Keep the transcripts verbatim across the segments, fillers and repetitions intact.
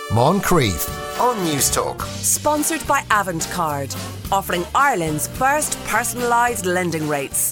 Moncrief on News Talk. Sponsored by Avantcard, offering Ireland's first personalised lending rates.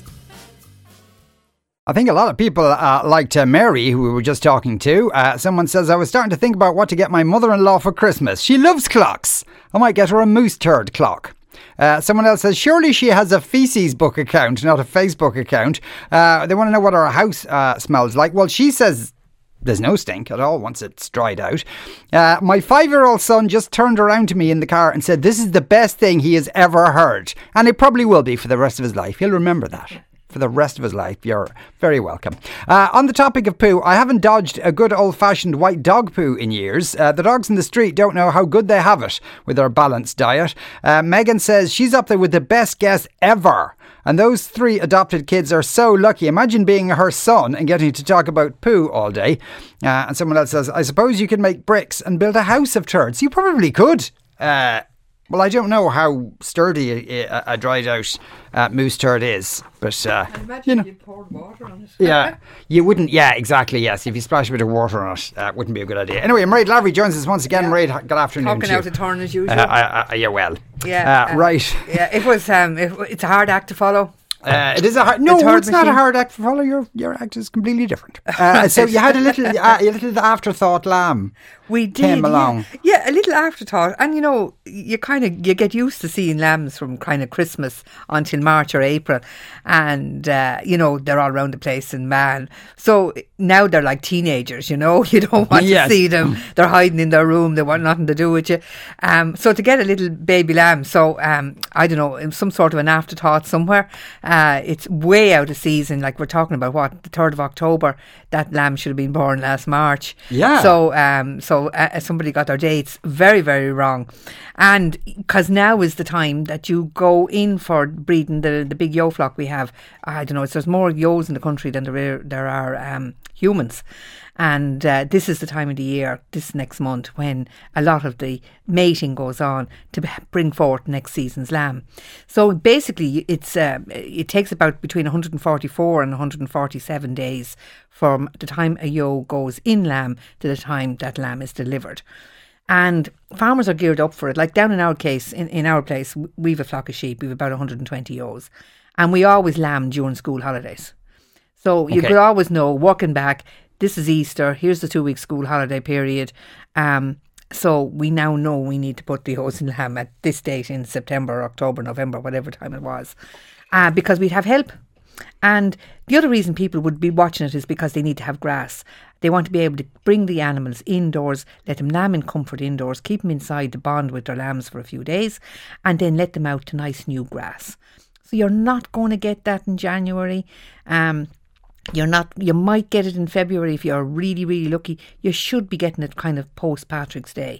I think a lot of people, uh, like uh, Mary, who we were just talking to, uh, someone says, I was starting to think about what to get my mother-in-law for Christmas. She loves clocks. I might get her a moose turd clock. Uh, someone else says, surely she has a feces book account, not a Facebook account. Uh, they want to know what her house uh, smells like. Well, she says there's no stink at all once it's dried out. Uh, my five-year-old son just turned around to me in the car and said, this is the best thing he has ever heard. And it probably will be for the rest of his life. He'll remember that for the rest of his life. You're very welcome. Uh, on the topic of poo, I haven't dodged a good old-fashioned white dog poo in years. Uh, the dogs in the street don't know how good they have it with their balanced diet. Uh, Megan says she's up there with the best guess ever. And those three adopted kids are so lucky. Imagine being her son and getting to talk about poo all day. Uh, and someone else says, I suppose you could make bricks and build a house of turds. You probably could. Uh, well, I don't know how sturdy a, a dried out uh, moose turd is. But, uh, I imagine you know, if you poured water on it. yeah, you wouldn't, yeah, exactly, yes. If you splash a bit of water on it, uh, wouldn't be a good idea. Anyway, Mairead Lavery joins us once again. Yeah. Mairead, good afternoon Talking to you. out of turn as usual. Uh, I, I, yeah, well. Yeah, Uh, uh, right. Yeah, it was. Um, it, it's a hard act to follow. Uh, it is a hard, no, It's it's, a hard not a machine. hard act to follow. Your your act is completely different. Uh, so you had a little, uh, a little afterthought lamb. We did, came yeah. along. Yeah, a little afterthought, and you know, you kind of you get used to seeing lambs from kind of Christmas until March or April, and uh, you know they're all around the place, and man, so now they're like teenagers. You know, you don't want Yes. to see them. They're hiding in their room. They want nothing to do with you. Um, so to get a little baby lamb, so um, I don't know, some sort of an afterthought somewhere. Uh, it's way out of season. Like we're talking about what the third of October. That lamb should have been born last March. Yeah. So um, so. So uh, somebody got their dates very, very wrong. And because now is the time that you go in for breeding the, the big yo flock we have. I don't know, it's, there's more yos in the country than there are, there are um, humans. And uh, this is the time of the year, this next month, when a lot of the mating goes on to b- bring forth next season's lamb. So basically, it's uh, it takes about between one hundred forty-four and one hundred forty-seven days from the time a yo goes in lamb to the time that lamb is delivered. And farmers are geared up for it. Like down in our case, in, in our place, we've a flock of sheep. We've about one hundred twenty ewes. And we always lamb during school holidays. So you Okay. could always know, walking back, this is Easter, here's the two-week school holiday period. Um, so we now know we need to put the ewes in lamb at this date in September, October, November, whatever time it was. Uh, because we'd have help. And the other reason people would be watching it is because they need to have grass. They want to be able to bring the animals indoors, let them lamb in comfort indoors, keep them inside to bond with their lambs for a few days, and then let them out to nice new grass. So you're not going to get that in January. Um, you're not. You might get it in February if you're really, really lucky. You should be getting it kind of post Patrick's Day.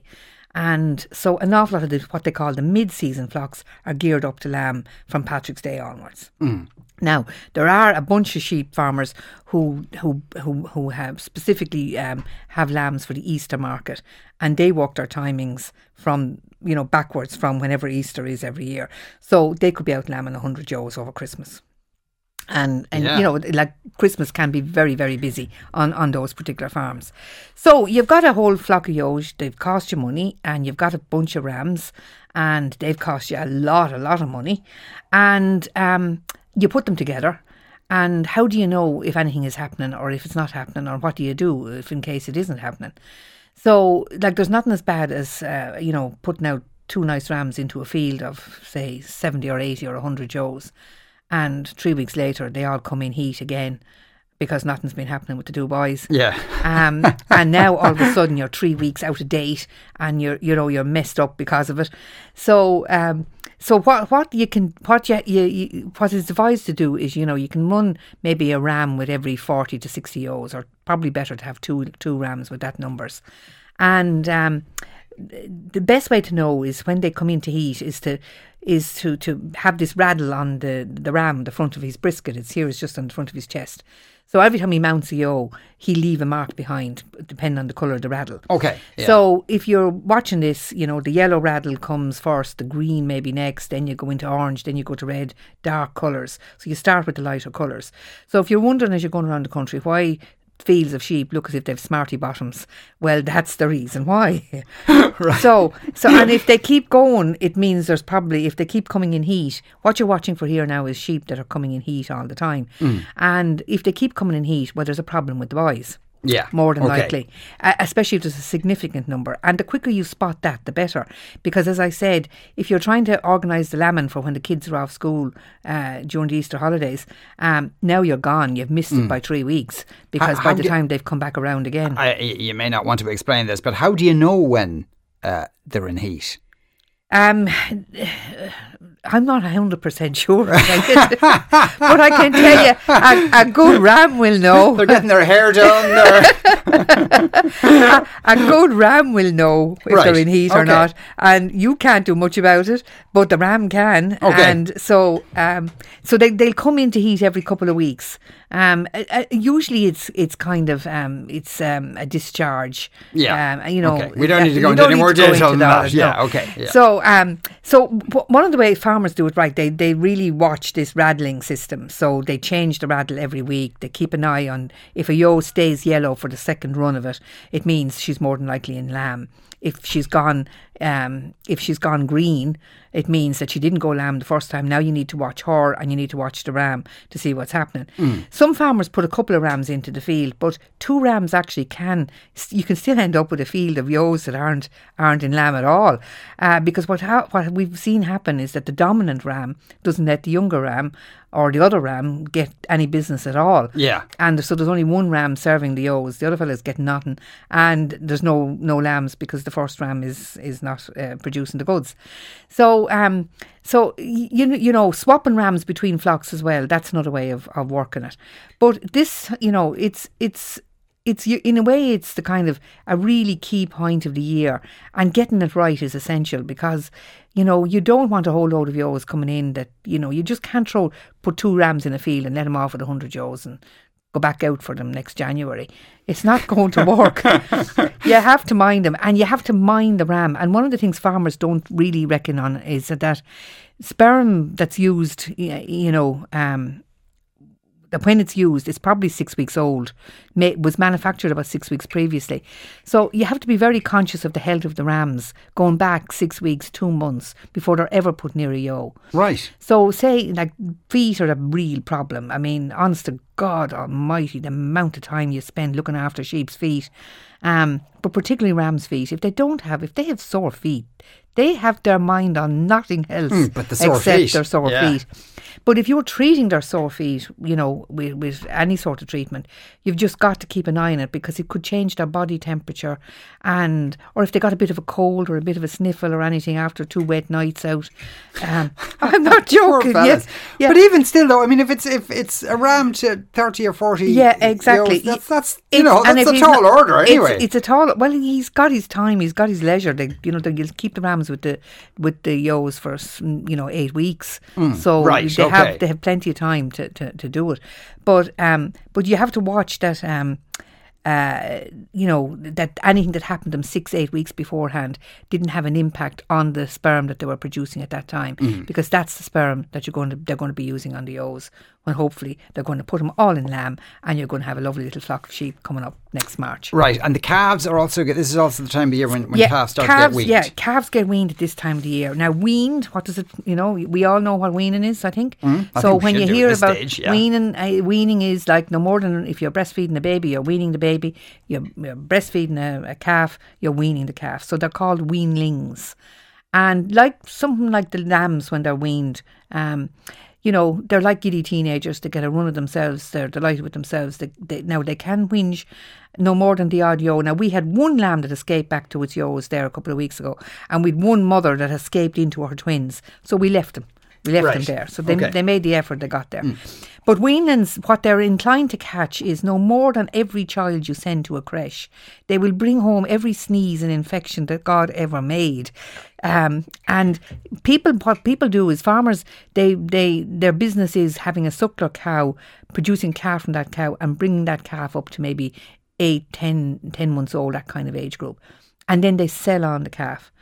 And so an awful lot of the, what they call the mid-season flocks are geared up to lamb from Patrick's Day onwards. Mm. Now, there are a bunch of sheep farmers who who who, who have specifically um, have lambs for the Easter market, and they work their timings from, you know, backwards from whenever Easter is every year. So they could be out lambing one hundred ewes over Christmas. And, and Yeah. you know, like Christmas can be very, very busy on, on those particular farms. So you've got a whole flock of ewes, they've cost you money, and you've got a bunch of rams, and they've cost you a lot, a lot of money. And um, you put them together, and how do you know if anything is happening or if it's not happening, or what do you do if in case it isn't happening? So, like, there's nothing as bad as, uh, you know, putting out two nice rams into a field of, say, seventy or eighty or one hundred ewes. And three weeks later, they all come in heat again because nothing's been happening with the two boys. Yeah. Um, and now all of a sudden you're three weeks out of date, and you're you know you're messed up because of it. So um, so what what you can what you, you, you what is advised to do is, you know, you can run maybe a ram with every forty to sixty ewes, or probably better to have two two rams with that numbers. And um, the best way to know is when they come into heat is to is to, to have this rattle on the, the ram, the front of his brisket. It's here, it's just on the front of his chest. So every time he mounts a ewe, he'll leave a mark behind, depending on the colour of the rattle. Okay. Yeah. So if you're watching this, you know, the yellow rattle comes first, the green maybe next, then you go into orange, then you go to red, dark colours. So you start with the lighter colours. So if you're wondering as you're going around the country why fields of sheep look as if they've smarty bottoms. Well, that's the reason why. Right. So, so and if they keep going, it means there's probably, if they keep coming in heat, what you're watching for here now is sheep that are coming in heat all the time. Mm. And if they keep coming in heat, well, there's a problem with the boys. Yeah. More than okay. likely. Uh, especially if there's a significant number. And the quicker you spot that, the better. Because as I said, if you're trying to organise the lambing for when the kids are off school uh, during the Easter holidays, um, now you're gone. You've missed mm. it by three weeks. Because how, by how the do, time they've come back around again. I, you may not want to explain this, but how do you know when uh, they're in heat? Um, I'm not one hundred percent sure, but I can tell you a, a good ram will know. They're getting their hair done. a, a good ram will know if right. they're in heat okay. or not, and you can't do much about it, but the ram can. Okay. And so um, so they, they'll come into heat every couple of weeks. Um, uh, usually it's it's kind of um, it's um, a discharge. Yeah, um, you know, okay. We don't need to go into any more detail than that. Yeah, no. okay. Yeah. So um, so w- one of the ways farmers do it right, they they really watch this rattling system. So they change the rattle every week. They keep an eye on if a ewe stays yellow for the second run of it, it means she's more than likely in lamb. If she's gone, um, if she's gone green, it means that she didn't go lamb the first time. Now you need to watch her and you need to watch the ram to see what's happening. Mm. Some farmers put a couple of rams into the field, but two rams actually can. You can still end up with a field of ewes that aren't aren't in lamb at all, uh, because what ha- what we've seen happen is that the dominant ram doesn't let the younger ram or the other ram get any business at all. Yeah. And so there's only one ram serving the ewes. The other fella's getting nothing. And there's no no lambs because the first ram is is not uh, producing the goods. So um so you you know swapping rams between flocks as well, that's another way of, of working it. But this, you know, it's it's It's in a way, it's the kind of a really key point of the year, and getting it right is essential because, you know, you don't want a whole load of ewes coming in that, you know, you just can't throw, put two rams in a field and let them off with a hundred ewes and go back out for them next January. It's not going to work. You have to mind them, and you have to mind the ram. And one of the things farmers don't really reckon on is that, that sperm that's used, you know, um, when it's used, it's probably six weeks old, May, was manufactured about six weeks previously. So you have to be very conscious of the health of the rams going back six weeks, two months before they're ever put near a ewe. Right. So say like feet are a real problem. I mean, honest to God almighty, the amount of time you spend looking after sheep's feet, um, but particularly ram's feet, if they don't have, if they have sore feet, they have their mind on nothing else mm, but the sore except feet. their sore yeah. feet. But if you're treating their sore feet, you know, with, with any sort of treatment, you've just got to keep an eye on it because it could change their body temperature, and or if they got a bit of a cold or a bit of a sniffle or anything after two wet nights out. Um, I'm not joking. Yes, yeah. But even still, though, I mean, if it's if it's a ram to thirty or forty, yeah, exactly. Ewes, that's that's you know that's a tall not, order anyway. It's, it's a tall. Well, he's got his time. He's got his leisure. They, you know, they'll keep the rams with the with the ewes for you know eight weeks. Mm, so right, they okay. have they have plenty of time to, to, to do it. But um, but you have to watch that. Um, Uh, you know, that anything that happened to them six, eight weeks beforehand didn't have an impact on the sperm that they were producing at that time, mm. because that's the sperm that you're going to they're going to be using on the ewes. When hopefully they're going to put them all in lamb, and you're going to have a lovely little flock of sheep coming up next March. Right, and the calves are also good. This is also the time of year when, when yeah, calves start calves, to get weaned. Yeah, calves get weaned at this time of the year. Now, weaned, what does it? You know, we all know what weaning is, I think. Mm, I so think when you hear about stage, yeah. weaning, uh, weaning is like no more than if you're breastfeeding a baby, you're weaning the baby. You're, you're breastfeeding a, a calf, you're weaning the calf. So they're called weanlings, and like something like the lambs when they're weaned. Um, You know, they're like giddy teenagers. They get a run of themselves. They're delighted with themselves. They, they, now, they can whinge no more than the odd ewe. Now, we had one lamb that escaped back to its ewes there a couple of weeks ago, and we'd one mother that escaped into her twins. So we left them. We left right. them there. So they, okay. they made the effort, they got there. Mm. But weanlings, what they're inclined to catch is no more than every child you send to a creche. They will bring home every sneeze and infection that God ever made. Um, and people, what people do is farmers, they, they, their business is having a suckler cow, producing calf from that cow and bringing that calf up to maybe eight, ten, ten months old, that kind of age group. And then they sell on the calf.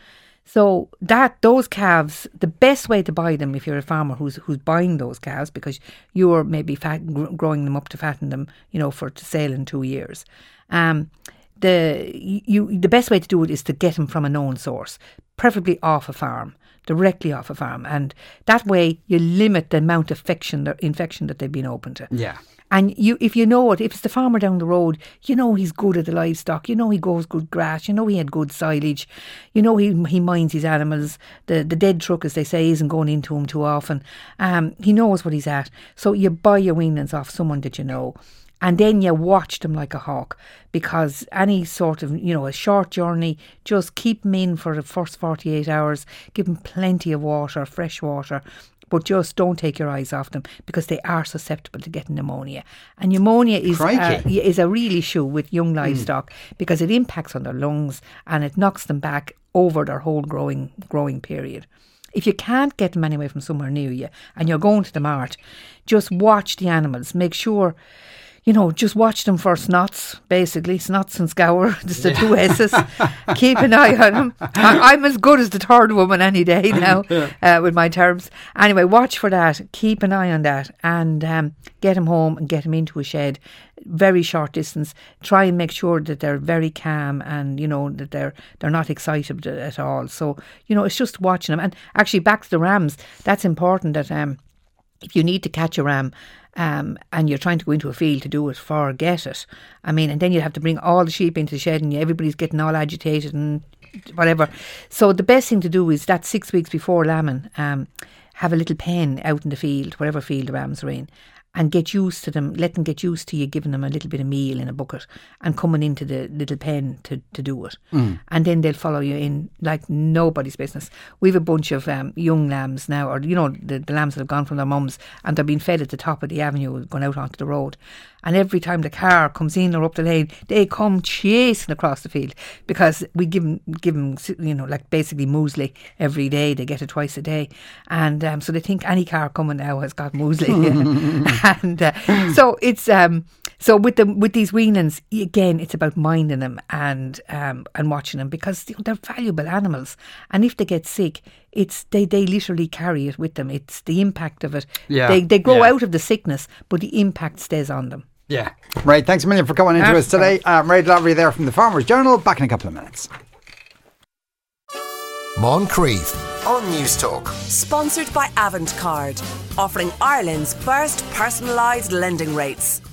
So that those calves, the best way to buy them, if you're a farmer who's who's buying those calves, because you're maybe fat, gr- growing them up to fatten them, you know, for to sale in two years. Um, the you the best way to do it is to get them from a known source, preferably off a farm, directly off a farm, and that way you limit the amount of infection infection that they've been open to. Yeah. And you, if you know it, if it's the farmer down the road, you know he's good at the livestock. You know he grows good grass. You know he had good silage. You know he he minds his animals. The the dead truck, as they say, isn't going into him too often. Um, he knows what he's at. So you buy your weanlings off someone that you know. And then you watch them like a hawk, because any sort of, you know, a short journey, just keep them in for the first forty-eight hours, give them plenty of water, fresh water, but just don't take your eyes off them, because they are susceptible to getting pneumonia. And pneumonia is uh, is a real issue with young livestock mm. because it impacts on their lungs and it knocks them back over their whole growing growing period. If you can't get them anyway from somewhere near you and you're going to the mart, just watch the animals. Make sure, you know, just watch them for snots, basically. Snots and scour, just the yeah. two S's. Keep an eye on them. I, I'm as good as the third woman any day now yeah. uh, with my terms. Anyway, watch for that. Keep an eye on that and um, get them home and get them into a shed. Very short distance. Try and make sure that they're very calm and, you know, that they're they're not excited at all. So, you know, it's just watching them. And actually, back to the rams, that's important that um, if you need to catch a ram, Um, and you're trying to go into a field to do it, forget it. I mean, and then you have to bring all the sheep into the shed and everybody's getting all agitated and whatever. So the best thing to do is that six weeks before lambing, um, have a little pen out in the field, whatever field the rams are in, and get used to them, let them get used to you giving them a little bit of meal in a bucket and coming into the little pen to, to do it. Mm. And then they'll follow you in like nobody's business. We've a bunch of um, young lambs now, or, you know, the, the lambs that have gone from their mums and they're being fed at the top of the avenue going out onto the road. And every time the car comes in or up the lane, they come chasing across the field, because we give them, give them, you know, like basically muesli every day. They get it twice a day. And um, so they think any car coming now has got muesli. and uh, so it's, um, so with the with these weanlings, again, it's about minding them and um, and watching them, because you know, they're valuable animals. And if they get sick, it's they, they literally carry it with them. It's the impact of it. Yeah. They, they grow yeah. out of the sickness, but the impact stays on them. Yeah. Right. Thanks a million for coming into That's us today. Uh, Mairead Lavery there from the Farmers Journal. Back in a couple of minutes. Moncrief on News Talk. Sponsored by Avantcard, offering Ireland's first personalised lending rates.